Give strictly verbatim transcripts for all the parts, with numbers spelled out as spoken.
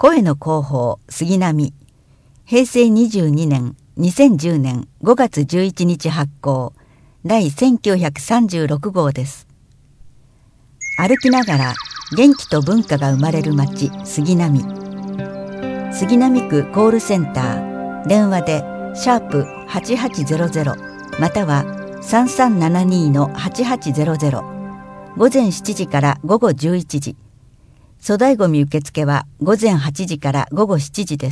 声の広報杉並、平成にじゅうにねんにせんじゅうねんごがつじゅういちにち発行、第せんきゅうひゃくさんじゅうろくごうです。歩きながら元気と文化が生まれる街杉並。杉並区コールセンター、電話でシャープはちはちゼロゼロまたはさんさんななにのはちはちゼロゼロ、午前しちじから午後じゅういちじ、粗大ごみ受付は午前はちじから午後しちじです。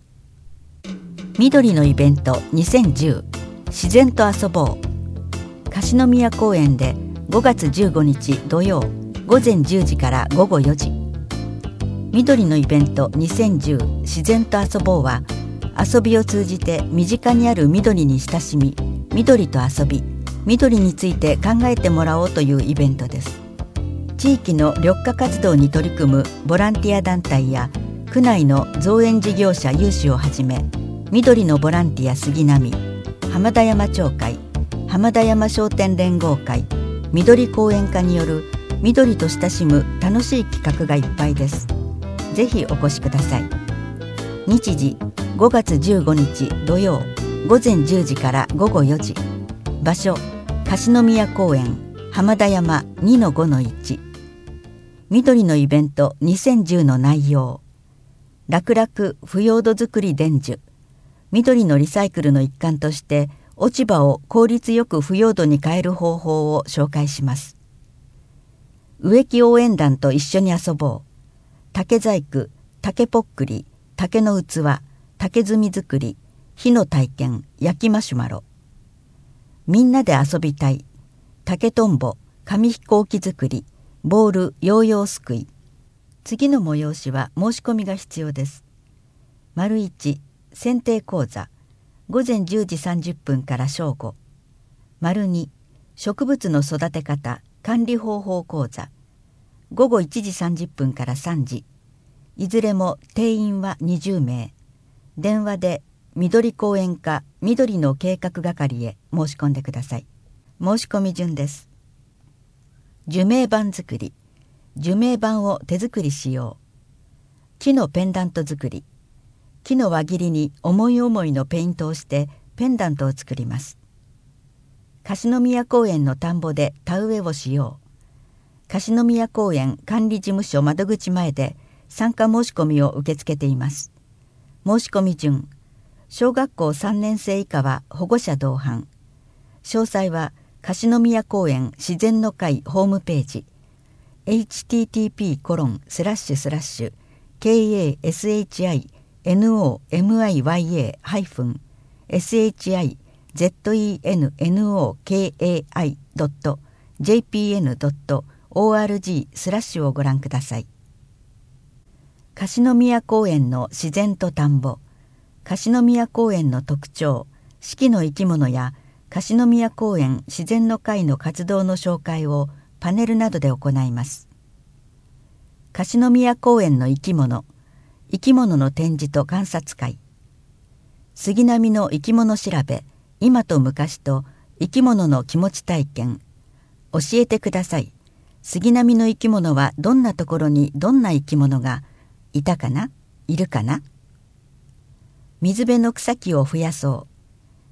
緑のイベントにせんじゅう、自然と遊ぼう。樫宮公園でごがつじゅうごにち土曜午前じゅうじから午後よじ。緑のイベントにせんじゅう、自然と遊ぼうは、遊びを通じて身近にある緑に親しみ、緑と遊び、緑について考えてもらおうというイベントです。地域の緑化活動に取り組むボランティア団体や区内の造園事業者有志をはじめ、緑のボランティア杉並、浜田山町会、浜田山商店連合会、緑公園課による緑と親しむ楽しい企画がいっぱいです。ぜひお越しください。日時ごがつじゅうごにち土曜午前じゅうじから午後よじ。場所樫宮公園浜田山 にのごのいち。緑のイベントにせんじゅうの内容、楽々腐葉土作り伝授。緑のリサイクルの一環として落ち葉を効率よく腐葉土に変える方法を紹介します。植木応援団と一緒に遊ぼう。竹細工、竹ぽっくり、竹の器、竹炭作り、火の体験、焼きマシュマロ。みんなで遊びたい。竹とんぼ、紙飛行機作り、ボール、ヨーヨーすくい。次の催しは申し込みが必要です。丸いち、剪定講座、午前じゅうじさんじゅっぷんから正午。丸に、植物の育て方、管理方法講座、午後いちじさんじゅっぷんからさんじ。いずれも定員はにじゅうめい。電話で緑公園課緑の計画係へ申し込んでください。申し込み順です。樹名板作り、樹名板を手作りしよう。木のペンダント作り、木の輪切りに思い思いのペイントをしてペンダントを作ります。樫宮公園の田んぼで田植えをしよう。樫宮公園管理事務所窓口前で参加申し込みを受け付けています。申し込み順、小学校さんねんせい以下は保護者同伴。詳細は樫宮公園自然の会ホームページ エイチティーティーピーコロンスラッシュスラッシュケーエーエスエイチアイエヌオーエムアイワイエーハイフンエスエイチアイゼットイーエヌエヌオーケーエーアイドットジェーピーエヌドットオーアールジースラッシュをご覧ください。樫宮公園の自然と田んぼ、樫宮公園の特徴、四季の生き物や樫宮公園自然の会の活動の紹介をパネルなどで行います。樫宮公園の生き物、生き物の展示と観察会、杉並の生き物調べ、今と昔と生き物の気持ち体験、教えてください。杉並の生き物はどんなところにどんな生き物がいたかな、いるかな。水辺の草木を増やそう。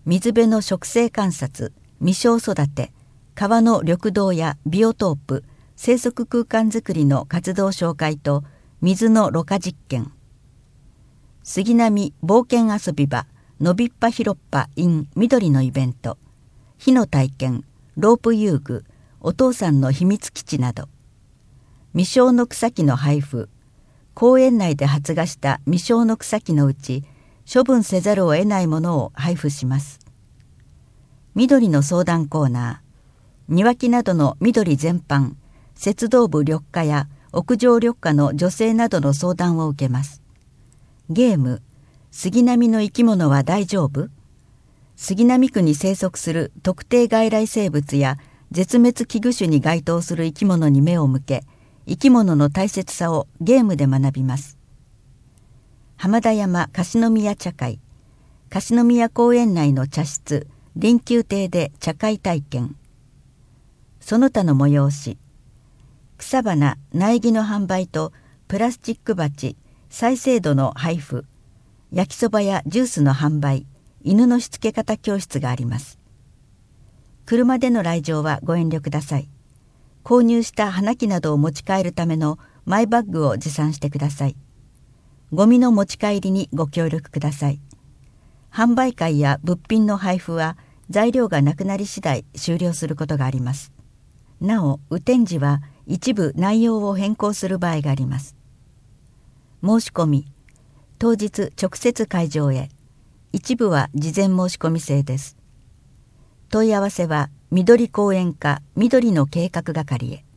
水辺の植生観察、未生育て、川の緑道やビオトープ、生息空間づくりの活動紹介と水のろ過実験。杉並冒険遊び場、のびっぱひろっぱ in 緑のイベント、火の体験、ロープ遊具、お父さんの秘密基地など。未生の草木の配布、公園内で発芽した未生の草木のうち処分せざるを得ないものを配布します。緑の相談コーナー、庭木などの緑全般、節道部緑化や屋上緑化の助成などの相談を受けます。ゲーム、杉並の生き物は大丈夫？杉並区に生息する特定外来生物や絶滅危惧種に該当する生き物に目を向け、生き物の大切さをゲームで学びます。浜田山樫宮茶会、樫宮公園内の茶室、臨宮亭で茶会体験。その他の催し、草花苗木の販売とプラスチック鉢、 再生度の配布、焼きそばやジュースの販売、犬のしつけ方教室があります。車での来場はご遠慮ください。購入した花木などを持ち帰るためのマイバッグを持参してください。ゴミの持ち帰りにご協力ください。販売会や物品の配布は材料がなくなり次第終了することがあります。なお、雨天時は一部内容を変更する場合があります。申し込み、当日直接会場へ、一部は事前申し込み制です。問い合わせは緑公園課緑の計画係へ。